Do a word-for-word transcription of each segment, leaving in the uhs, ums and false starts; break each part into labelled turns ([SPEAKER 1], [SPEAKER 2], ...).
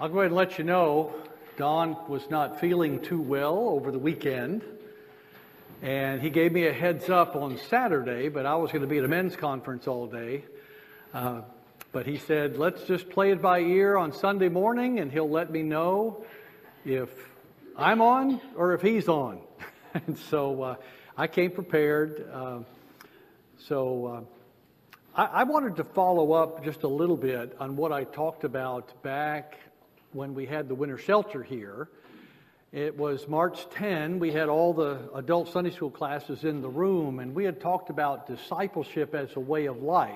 [SPEAKER 1] I'll go ahead and let you know, Don was not feeling too well over the weekend, and he gave me a heads up on Saturday, but I was going to be at a men's conference all day. Uh, but he said, let's just play it by ear on Sunday morning, and he'll let me know if I'm on or if he's on. And so uh, I came prepared. Uh, so uh, I, I wanted to follow up just a little bit on what I talked about back when we had the winter shelter here. It was March tenth. We had all the adult Sunday school classes in the room, and we had talked about discipleship as a way of life.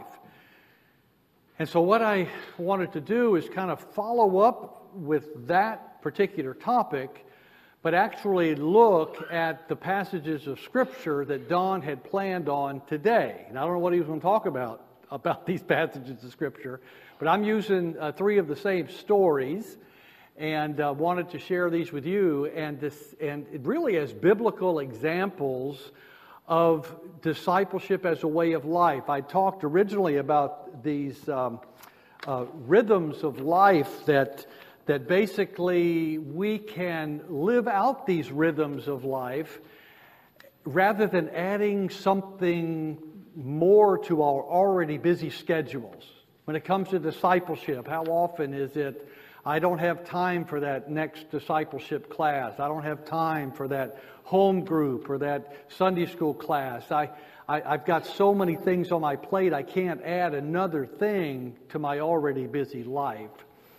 [SPEAKER 1] And so what I wanted to do is kind of follow up with that particular topic, but actually look at the passages of Scripture that Don had planned on today. And I don't know what he was going to talk about, about these passages of Scripture, but I'm using uh, three of the same stories, and uh, wanted to share these with you, and this, and really as biblical examples of discipleship as a way of life. I talked originally about these um, uh, rhythms of life that that basically we can live out these rhythms of life rather than adding something more to our already busy schedules. When it comes to discipleship, how often is it, I don't have time for that next discipleship class. I don't have time for that home group or that Sunday school class. I, I, I've got so many things on my plate, I can't add another thing to my already busy life.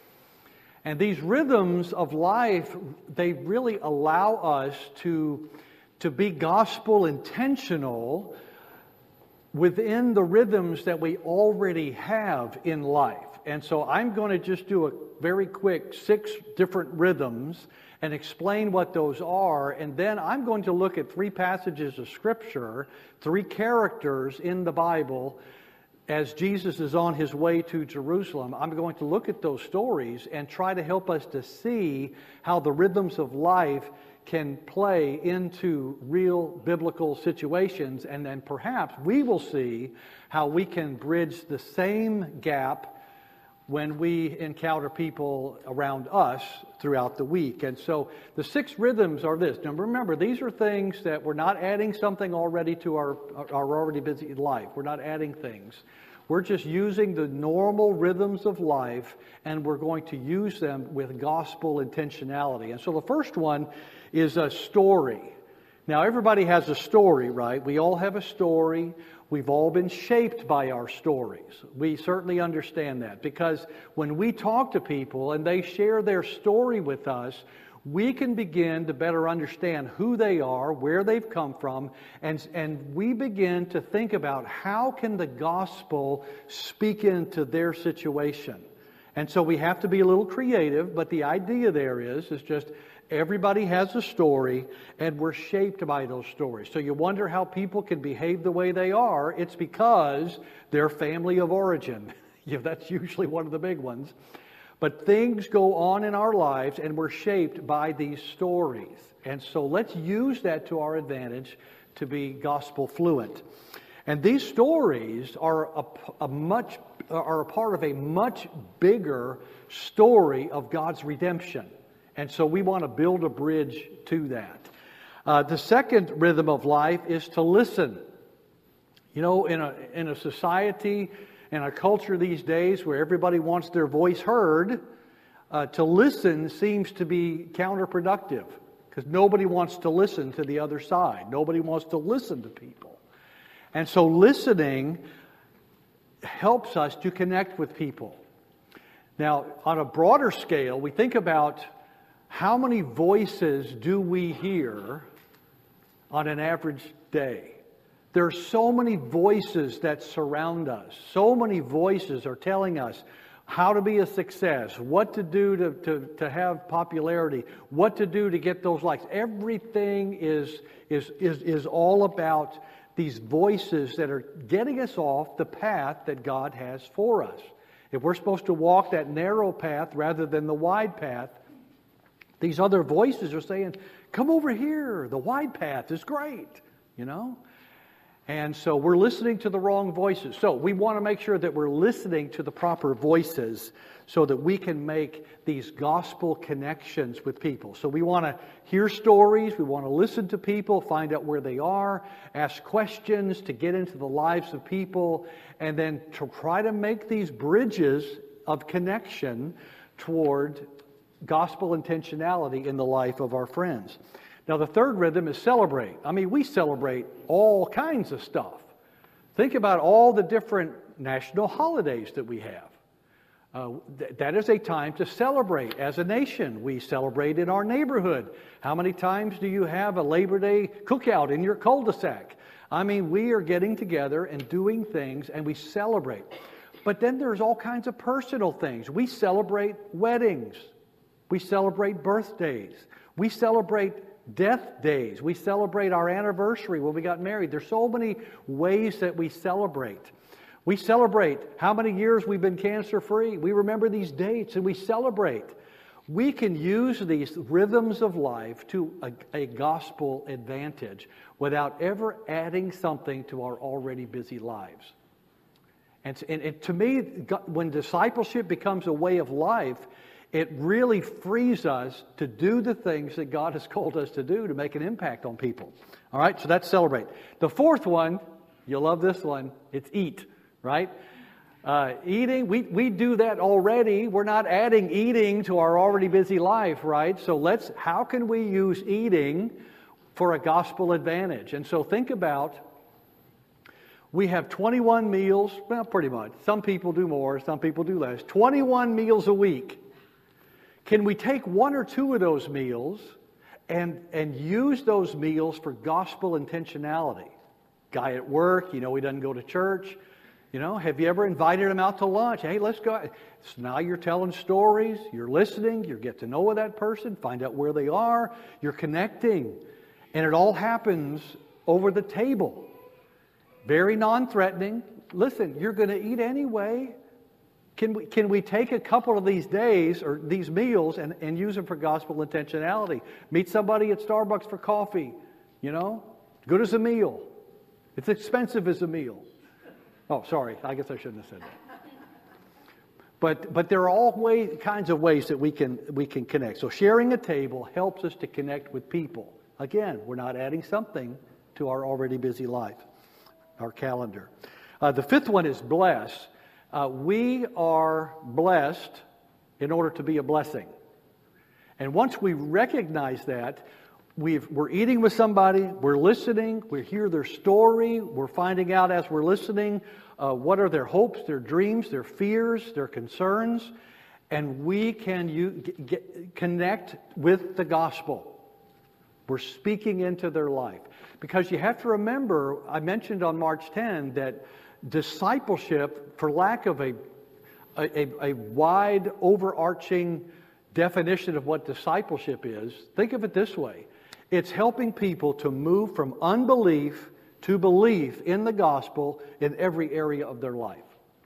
[SPEAKER 1] And these rhythms of life, they really allow us to, to be gospel intentional within the rhythms that we already have in life. And so I'm going to just do a very quick six different rhythms and explain what those are. And then I'm going to look at three passages of Scripture, three characters in the Bible. As Jesus is on his way to Jerusalem, I'm going to look at those stories and try to help us to see how the rhythms of life can play into real biblical situations. And then perhaps we will see how we can bridge the same gap when we encounter people around us throughout the week. And so the six rhythms are this. Now remember, these are things that we're not adding something already to our, our already busy life. We're not adding things. We're just using the normal rhythms of life, and we're going to use them with gospel intentionality. And so the first one is a story. Now everybody has a story, right? We all have a story. We've all been shaped by our stories. We certainly understand that, because when we talk to people and they share their story with us, we can begin to better understand who they are, where they've come from, and, and we begin to think about how can the gospel speak into their situation. And so we have to be a little creative, but the idea there is, is just everybody has a story, and we're shaped by those stories. So you wonder how people can behave the way they are. It's because their family of origin. Yeah, that's usually one of the big ones. But things go on in our lives, and we're shaped by these stories. And so let's use that to our advantage to be gospel fluent. And these stories are a, a much are a part of a much bigger story of God's redemption. And so we want to build a bridge to that. Uh, the second rhythm of life is to listen. You know, in a in a society, in a culture these days where everybody wants their voice heard, uh, to listen seems to be counterproductive, because nobody wants to listen to the other side. Nobody wants to listen to people. And so listening helps us to connect with people. Now, on a broader scale, we think about how many voices do we hear on an average day? There are so many voices that surround us. So many voices are telling us how to be a success, what to do to, to, to have popularity, what to do to get those likes. Everything is, is, is, is all about these voices that are getting us off the path that God has for us. If we're supposed to walk that narrow path rather than the wide path, these other voices are saying, come over here, the wide path is great, you know. And so we're listening to the wrong voices. So we want to make sure that we're listening to the proper voices so that we can make these gospel connections with people. So we want to hear stories, we want to listen to people, find out where they are, ask questions to get into the lives of people, and then to try to make these bridges of connection toward gospel intentionality in the life of our friends. Now, the third rhythm is celebrate. I mean, we celebrate all kinds of stuff. Think about all the different national holidays that we have. Uh, th- that is a time to celebrate as a nation. We celebrate in our neighborhood. How many times do you have a Labor Day cookout in your cul-de-sac? I mean, we are getting together and doing things, and we celebrate. But then there's all kinds of personal things. We celebrate weddings. We celebrate birthdays. We celebrate death days. We celebrate our anniversary when we got married. There's so many ways that we celebrate. We celebrate how many years we've been cancer-free. We remember these dates and we celebrate. We can use these rhythms of life to a, a gospel advantage without ever adding something to our already busy lives. And, and, and to me, when discipleship becomes a way of life, it really frees us to do the things that God has called us to do to make an impact on people. All right, so that's celebrate. The fourth one, you'll love this one, it's eat, right? Uh, eating, we, we do that already. We're not adding eating to our already busy life, right? So let's, how can we use eating for a gospel advantage? And so think about, we have twenty-one meals, well, pretty much. Some people do more, some people do less. twenty-one meals a week. Can we take one or two of those meals and, and use those meals for gospel intentionality? Guy at work, you know, he doesn't go to church. You know, have you ever invited him out to lunch? Hey, let's go. So now you're telling stories, you're listening, you get to know with that person, find out where they are, you're connecting. And it all happens over the table. Very non-threatening. Listen, you're going to eat anyway. Can we, can we take a couple of these days or these meals and, and use them for gospel intentionality? Meet somebody at Starbucks for coffee, you know? Good as a meal. It's expensive as a meal. Oh, sorry. I guess I shouldn't have said that. But but there are all way, kinds of ways that we can we can connect. So sharing a table helps us to connect with people. Again, we're not adding something to our already busy life, our calendar. Uh, the fifth one is bless. Uh, we are blessed in order to be a blessing. And once we recognize that, we've, we're eating with somebody, we're listening, we hear their story, we're finding out as we're listening uh, what are their hopes, their dreams, their fears, their concerns, and we can you, get, get, connect with the gospel. We're speaking into their life. Because you have to remember, I mentioned on March tenth that discipleship, for lack of a, a, a wide, overarching definition of what discipleship is, think of it this way. It's helping people to move from unbelief to belief in the gospel in every area of their life.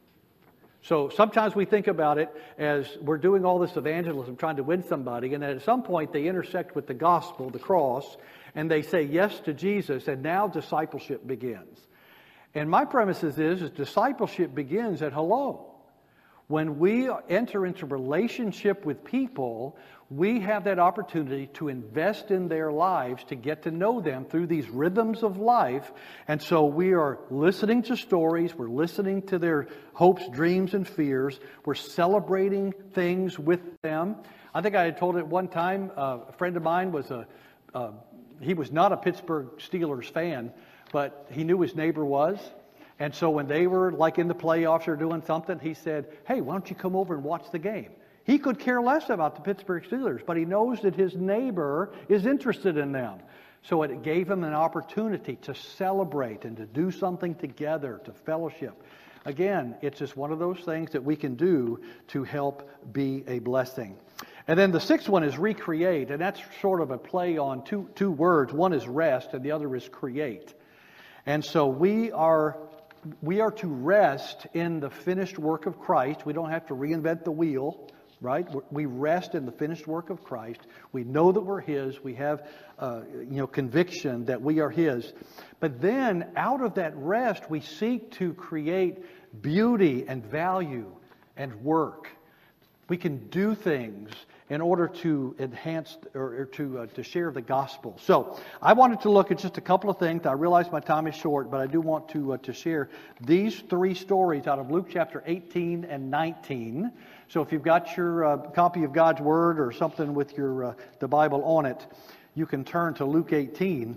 [SPEAKER 1] So sometimes we think about it as we're doing all this evangelism, trying to win somebody, and at some point they intersect with the gospel, the cross, and they say yes to Jesus, and now discipleship begins. And my premise is, is discipleship begins at hello. When we enter into relationship with people, we have that opportunity to invest in their lives, to get to know them through these rhythms of life. And so we are listening to stories, we're listening to their hopes, dreams, and fears. We're celebrating things with them. I think I had told it one time, uh, a friend of mine was a, uh, he was not a Pittsburgh Steelers fan, but he knew his neighbor was. And so when they were like in the playoffs or doing something, he said, hey, why don't you come over and watch the game? He could care less about the Pittsburgh Steelers, but he knows that his neighbor is interested in them. So it gave him an opportunity to celebrate and to do something together, to fellowship. Again, it's just one of those things that we can do to help be a blessing. And then the sixth one is recreate, and that's sort of a play on two, two words. One is rest, and the other is create. And so we are we are to rest in the finished work of Christ. We don't have to reinvent the wheel. right? We rest in the finished work of Christ. We know that we're His. We have, uh, you know, conviction that we are His. But then, out of that rest, we seek to create beauty and value and work. We can do things in order to enhance or, or to uh, to share the gospel. So I wanted to look at just a couple of things. I realize my time is short, but I do want to uh, to share these three stories out of Luke chapter eighteen and nineteen. So if you've got your uh, copy of God's Word or something with your uh, the Bible on it, you can turn to Luke eighteen.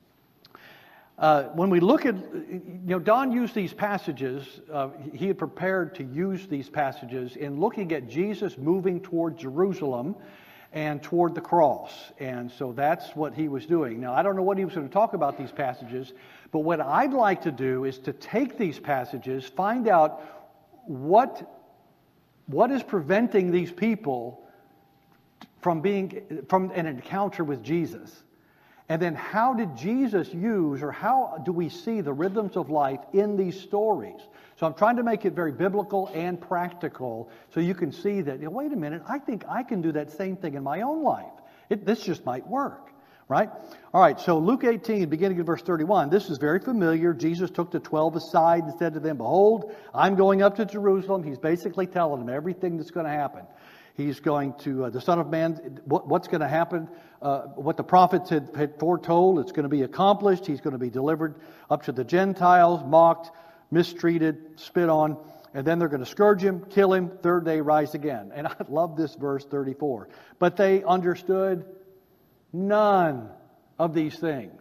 [SPEAKER 1] Uh, when we look at, you know, Don used these passages, uh, he had prepared to use these passages in looking at Jesus moving toward Jerusalem and toward the cross. And so that's what he was doing. Now, I don't know what he was going to talk about these passages, but what I'd like to do is to take these passages, find out what, what is preventing these people from being, from an encounter with Jesus. And then how did Jesus use, or how do we see the rhythms of life in these stories? So I'm trying to make it very biblical and practical so you can see that, you know, wait a minute, I think I can do that same thing in my own life. It, this just might work, right? All right, so Luke eighteen, beginning in verse thirty-one, this is very familiar. Jesus took the twelve aside and said to them, behold, I'm going up to Jerusalem. He's basically telling them everything that's going to happen. He's going to, uh, the Son of Man, what, what's going to happen, uh, what the prophets had, had foretold, it's going to be accomplished. He's going to be delivered up to the Gentiles, mocked, mistreated, spit on, and then they're going to scourge him, kill him, third day rise again. And I love this verse thirty-four. But they understood none of these things.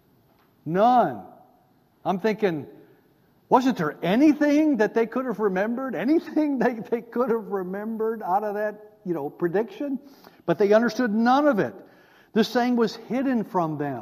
[SPEAKER 1] None. I'm thinking, wasn't there anything that they could have remembered? Anything they, they could have remembered out of that, you know, prediction? But they understood none of it. This saying was hidden from them.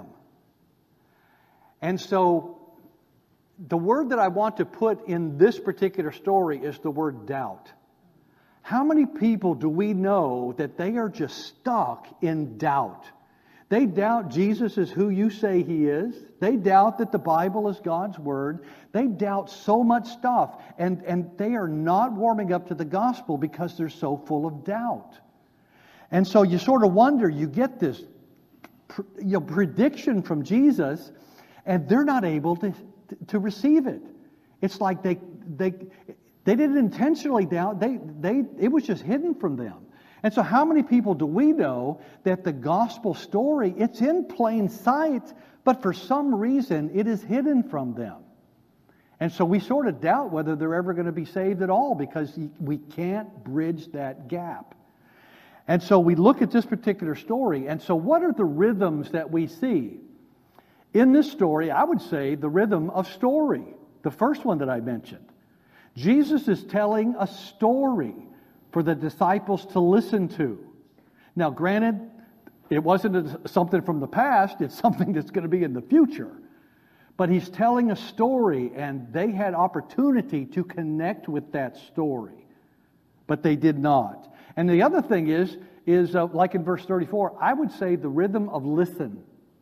[SPEAKER 1] And so the word that I want to put in this particular story is the word doubt. How many people do we know that they are just stuck in doubt? They doubt Jesus is who you say He is. They doubt that the Bible is God's Word. They doubt so much stuff. And, and they are not warming up to the gospel because they're so full of doubt. And so you sort of wonder, you get this you know, prediction from Jesus, and they're not able to, to receive it. It's like they, they, they didn't intentionally doubt. They, they, it was just hidden from them. And so how many people do we know that the gospel story, it's in plain sight, but for some reason it is hidden from them? And so we sort of doubt whether they're ever going to be saved at all because we can't bridge that gap. And so we look at this particular story, and so what are the rhythms that we see? In this story, I would say the rhythm of story, the first one that I mentioned. Jesus is telling a story for the disciples to listen to. Now, granted, it wasn't something from the past, it's something that's going to be in the future. But He's telling a story, and they had opportunity to connect with that story. But they did not. And the other thing is, is uh, like in verse thirty-four, I would say the rhythm of listen.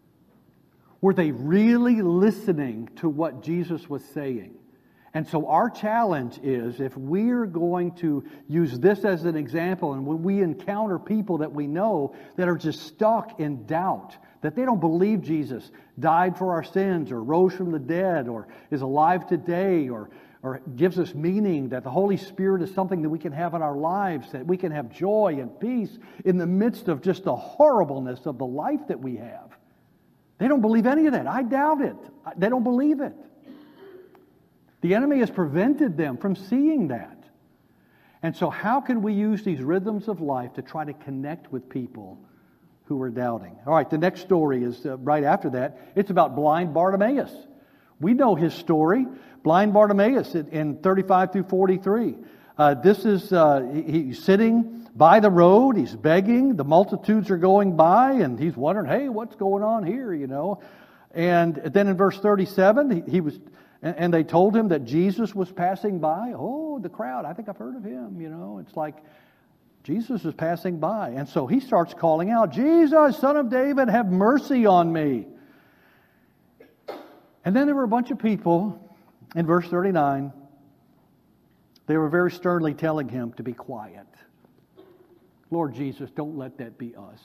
[SPEAKER 1] Were they really listening to what Jesus was saying? And so our challenge is, if we're going to use this as an example, and when we encounter people that we know that are just stuck in doubt, that they don't believe Jesus died for our sins, or rose from the dead, or is alive today, or, or gives us meaning, that the Holy Spirit is something that we can have in our lives, that we can have joy and peace in the midst of just the horribleness of the life that we have. They don't believe any of that. I doubt it. They don't believe it. The enemy has prevented them from seeing that. And so how can we use these rhythms of life to try to connect with people who are doubting? All right, the next story is uh, right after that. It's about blind Bartimaeus. We know his story. Blind Bartimaeus in, in thirty-five through forty-three. Uh, this is, uh, he, he's sitting by the road. He's begging. The multitudes are going by, and he's wondering, hey, what's going on here, you know? And then in verse thirty-seven, he, he was... And they told him that Jesus was passing by. Oh, the crowd, I think I've heard of him, you know. It's like Jesus is passing by. And so he starts calling out, Jesus, Son of David, have mercy on me. And then there were a bunch of people, in verse thirty-nine, they were very sternly telling him to be quiet. Lord Jesus, don't let that be us.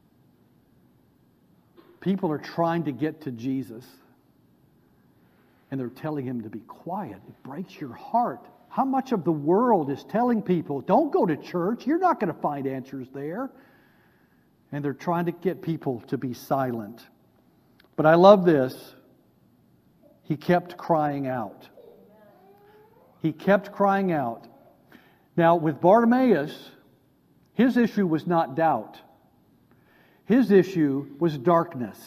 [SPEAKER 1] People are trying to get to Jesus, and they're telling him to be quiet. It breaks your heart. How much of the world is telling people, don't go to church, you're not going to find answers there. And they're trying to get people to be silent. But I love this. He kept crying out. He kept crying out. Now, with Bartimaeus, his issue was not doubt. His issue was darkness.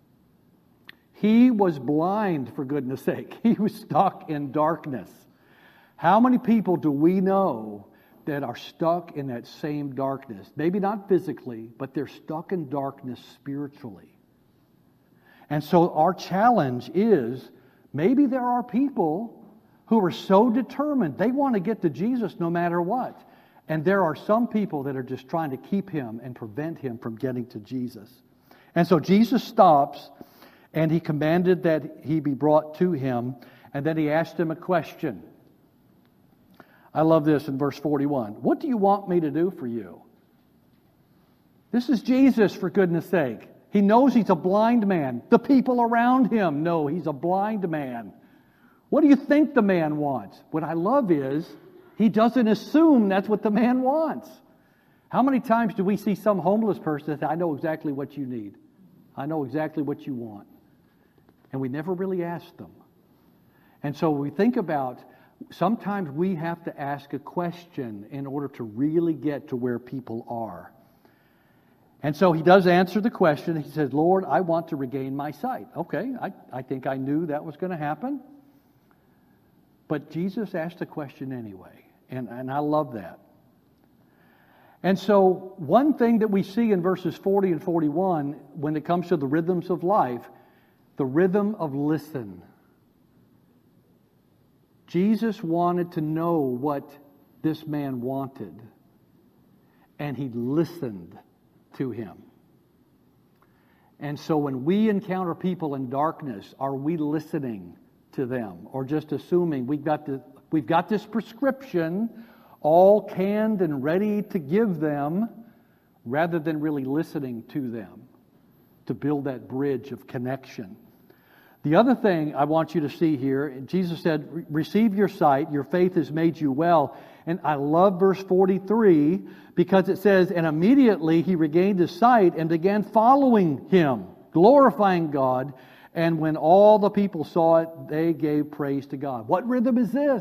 [SPEAKER 1] He was blind, for goodness sake. He was stuck in darkness. How many people do we know that are stuck in that same darkness? Maybe not physically, but they're stuck in darkness spiritually. And so our challenge is, maybe there are people who are so determined, they want to get to Jesus no matter what. And there are some people that are just trying to keep him and prevent him from getting to Jesus. And so Jesus stops, and he commanded that he be brought to him, and then he asked him a question. I love this in verse forty-one. What do you want me to do for you? This is Jesus, for goodness sake. He knows he's a blind man. The people around him know he's a blind man. What do you think the man wants? What I love is, he doesn't assume that's what the man wants. How many times do we see some homeless person say, I know exactly what you need. I know exactly what you want. And we never really ask them. And so we think about, sometimes we have to ask a question in order to really get to where people are. And so he does answer the question. He says, Lord, I want to regain my sight. Okay, I, I think I knew that was going to happen. But Jesus asked the question anyway. And, and I love that. And so one thing that we see in verses forty and forty-one, when it comes to the rhythms of life, the rhythm of listen. Jesus wanted to know what this man wanted, and he listened to him. And so when we encounter people in darkness, are we listening to them, or just assuming we've got the, we've got this prescription all canned and ready to give them, rather than really listening to them to build that bridge of connection? The other thing I want you to see here, Jesus said, receive your sight, your faith has made you well. And I love verse forty-three, because it says, and immediately he regained his sight and began following him, glorifying God. And when all the people saw it, they gave praise to God. What rhythm is this?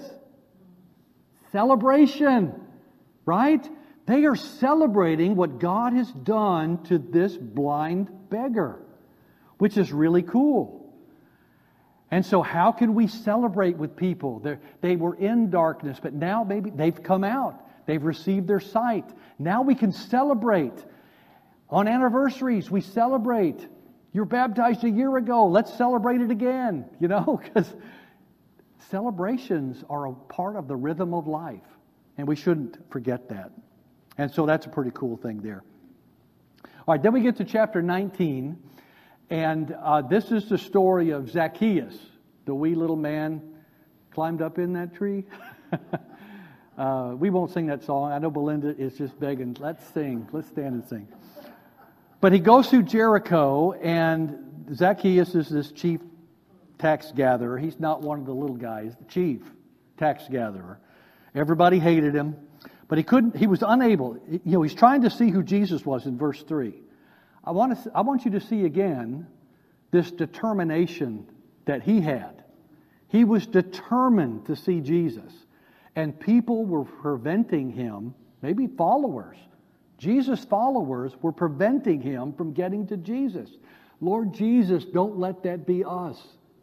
[SPEAKER 1] Celebration, right? They are celebrating what God has done to this blind beggar, which is really cool. And so how can we celebrate with people? They're, they were in darkness, but now maybe they've come out. They've received their sight. Now we can celebrate. On anniversaries, we celebrate. You're baptized a year ago. Let's celebrate it again. You know, because celebrations are a part of the rhythm of life. And we shouldn't forget that. And so that's a pretty cool thing there. All right, then we get to chapter nineteen. And uh, this is the story of Zacchaeus, the wee little man climbed up in that tree. uh, we won't sing that song. I know Belinda is just begging, let's sing. Let's stand and sing. But he goes through Jericho, and Zacchaeus is this chief tax gatherer. He's not one of the little guys, the chief tax gatherer. Everybody hated him, but he couldn't. He was unable. You know, he's trying to see who Jesus was in verse three. I want to, I want you to see again this determination that he had. He was determined to see Jesus. And people were preventing him, maybe followers, Jesus' followers were preventing him from getting to Jesus. Lord Jesus, don't let that be us.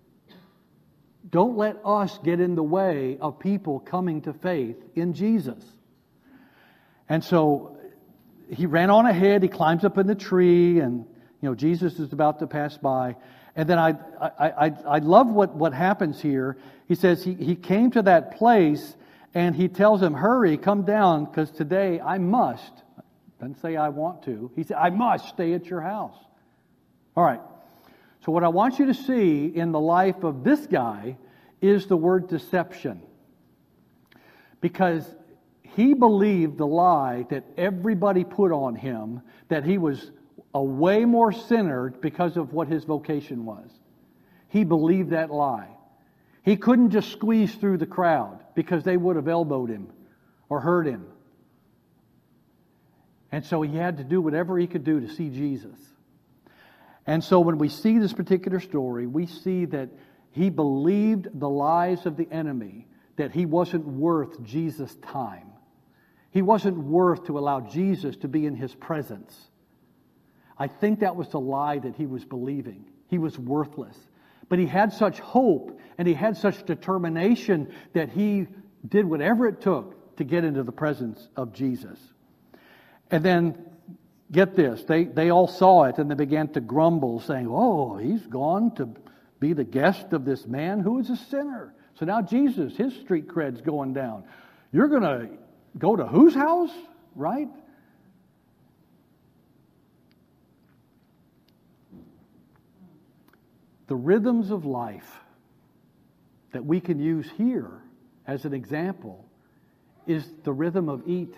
[SPEAKER 1] Don't let us get in the way of people coming to faith in Jesus. And so he ran on ahead, he climbs up in the tree, and you know Jesus is about to pass by. And then I I, I, I love what, what happens here. He says he, he came to that place, and he tells him, hurry, come down, because today I must. Doesn't say I want to. He said, I must stay at your house. All right. So what I want you to see in the life of this guy is the word deception. Because He believed the lie that everybody put on him, that he was a way more sinner because of what his vocation was. He believed that lie. He couldn't just squeeze through the crowd because they would have elbowed him or hurt him. And so he had to do whatever he could do to see Jesus. And so when we see this particular story, we see that he believed the lies of the enemy, that he wasn't worth Jesus' time. He wasn't worth to allow Jesus to be in his presence. I think that was the lie that he was believing. He was worthless. But he had such hope and he had such determination that he did whatever it took to get into the presence of Jesus. And then, get this, they, they all saw it and they began to grumble, saying, oh, he's gone to be the guest of this man who is a sinner. So now Jesus, his street cred's going down. You're going to go to whose house, right? The rhythms of life that we can use here as an example is the rhythm of eat.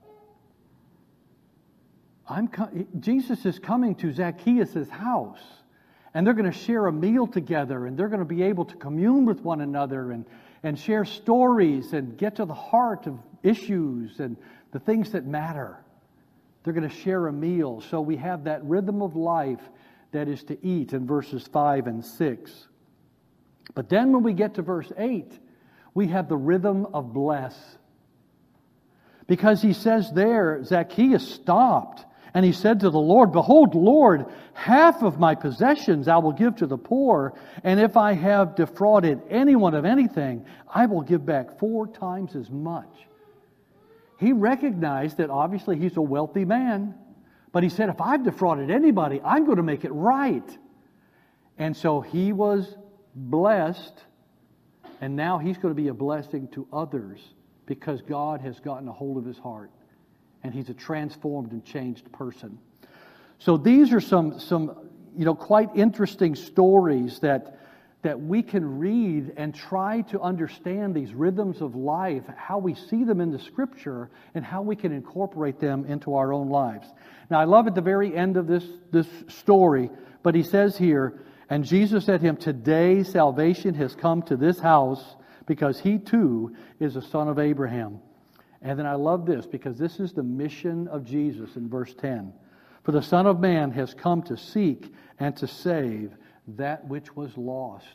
[SPEAKER 1] I'm co- Jesus is coming to Zacchaeus' house, and they're going to share a meal together, and they're going to be able to commune with one another and, and share stories and get to the heart of issues and the things that matter. They're going to share a meal. So we have that rhythm of life that is to eat in verses five and six. But then when we get to verse eight, we have the rhythm of bless. Because he says there, Zacchaeus stopped and he said to the Lord, behold, Lord, half of my possessions I will give to the poor, and if I have defrauded anyone of anything, I will give back four times as much. He recognized that obviously he's a wealthy man, but he said, if I've defrauded anybody, I'm going to make it right. And so he was blessed, and now he's going to be a blessing to others because God has gotten a hold of his heart. And he's a transformed and changed person. So these are some, some you know, quite interesting stories that, that we can read and try to understand these rhythms of life, how we see them in the Scripture, and how we can incorporate them into our own lives. Now, I love at the very end of this, this story, but he says here, and Jesus said to him, today salvation has come to this house because he too is a son of Abraham. And then I love this because this is the mission of Jesus in verse ten. For the Son of Man has come to seek and to save that which was lost.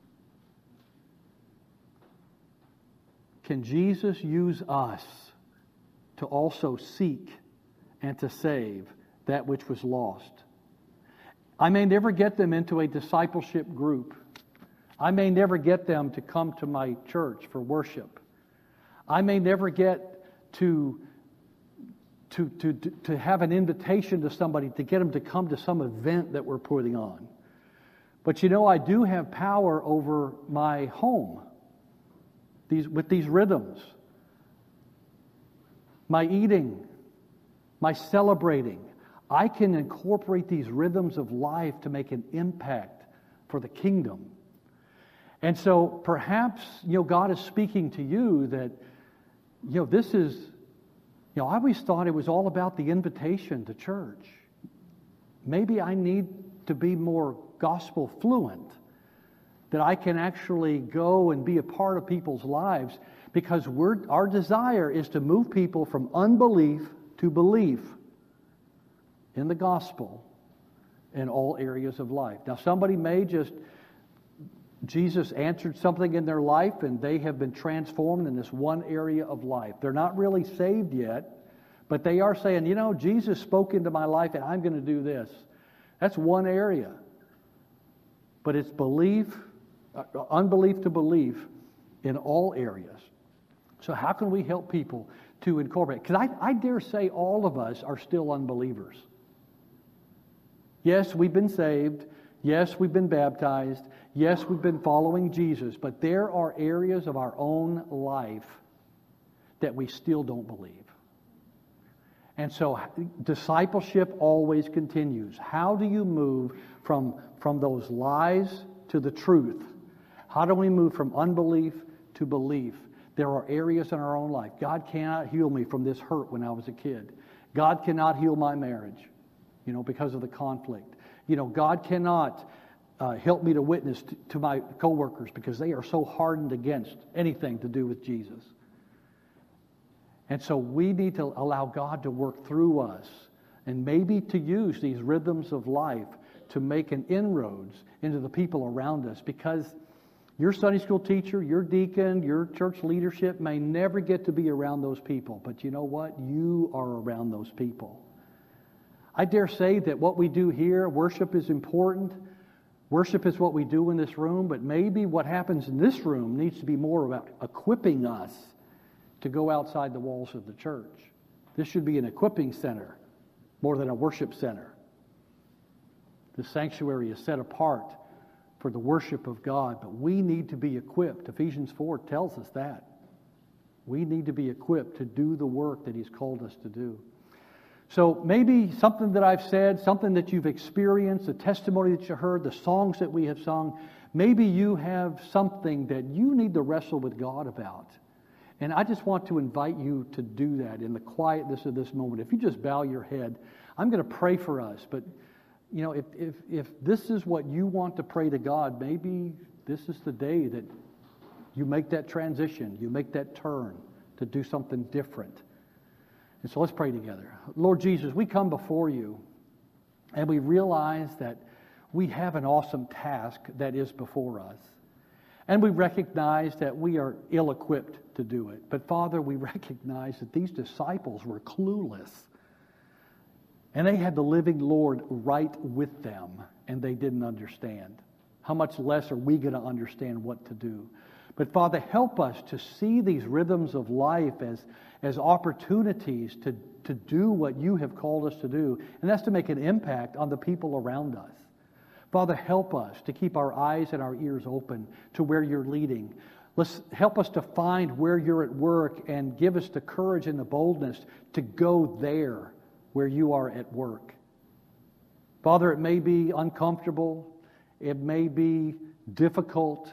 [SPEAKER 1] Can Jesus use us to also seek and to save that which was lost? I may never get them into a discipleship group. I may never get them to come to my church for worship. I may never get to, to, to, to have an invitation to somebody to get them to come to some event that we're putting on. But you know, I do have power over my home these, with these rhythms. My eating, my celebrating. I can incorporate these rhythms of life to make an impact for the kingdom. And so perhaps, you know, God is speaking to you that, you know, this is, you know, I always thought it was all about the invitation to church. Maybe I need to be more gospel fluent, that I can actually go and be a part of people's lives, because we're, our desire is to move people from unbelief to belief in the gospel in all areas of life. Now, somebody may just, Jesus answered something in their life and they have been transformed in this one area of life. They're not really saved yet, but they are saying, you know, Jesus spoke into my life and I'm going to do this. That's one area. But it's belief, uh, unbelief to belief in all areas. So how can we help people to incorporate? Because I, I dare say all of us are still unbelievers. Yes, we've been saved. Yes, we've been baptized. Yes, we've been following Jesus. But there are areas of our own life that we still don't believe. And so discipleship always continues. How do you move from, from those lies to the truth? How do we move from unbelief to belief? There are areas in our own life. God cannot heal me from this hurt when I was a kid. God cannot heal my marriage, you know, because of the conflict. You know, God cannot uh, help me to witness to, to my coworkers because they are so hardened against anything to do with Jesus. And so we need to allow God to work through us and maybe to use these rhythms of life to make an inroads into the people around us, because your Sunday school teacher, your deacon, your church leadership may never get to be around those people. But you know what? You are around those people. I dare say that what we do here, worship is important. Worship is what we do in this room. But maybe what happens in this room needs to be more about equipping us to go outside the walls of the church. This should be an equipping center more than a worship center. The sanctuary is set apart for the worship of God, but we need to be equipped. Ephesians four tells us that. We need to be equipped to do the work that He's called us to do. So maybe something that I've said, something that you've experienced, the testimony that you heard, the songs that we have sung, maybe you have something that you need to wrestle with God about. And I just want to invite you to do that in the quietness of this moment. If you just bow your head, I'm going to pray for us, but you know, if, if if this is what you want to pray to God, maybe this is the day that you make that transition, you make that turn to do something different. And so let's pray together. Lord Jesus, we come before you and we realize that we have an awesome task that is before us. And we recognize that we are ill-equipped to do it. But Father, we recognize that these disciples were clueless. And they had the living Lord right with them, and they didn't understand. How much less are we going to understand what to do? But Father, help us to see these rhythms of life as, as opportunities to, to do what you have called us to do, and that's to make an impact on the people around us. Father, help us to keep our eyes and our ears open to where you're leading. Let's help us to find where you're at work and give us the courage and the boldness to go there where you are at work. Father, it may be uncomfortable. It may be difficult.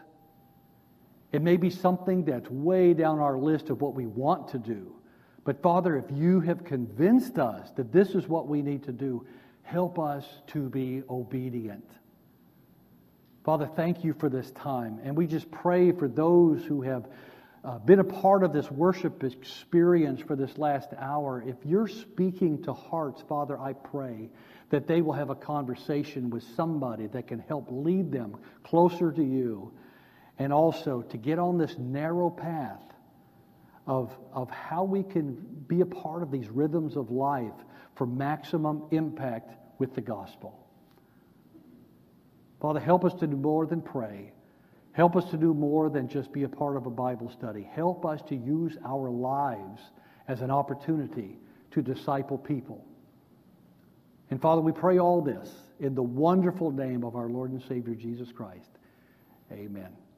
[SPEAKER 1] It may be something that's way down our list of what we want to do. But Father, if you have convinced us that this is what we need to do, help us to be obedient. Father, thank you for this time. And we just pray for those who have Uh, been a part of this worship experience for this last hour. If you're speaking to hearts, Father, I pray that they will have a conversation with somebody that can help lead them closer to you, and also to get on this narrow path of, of how we can be a part of these rhythms of life for maximum impact with the gospel. Father, help us to do more than pray. Help us to do more than just be a part of a Bible study. Help us to use our lives as an opportunity to disciple people. And Father, we pray all this in the wonderful name of our Lord and Savior, Jesus Christ. Amen.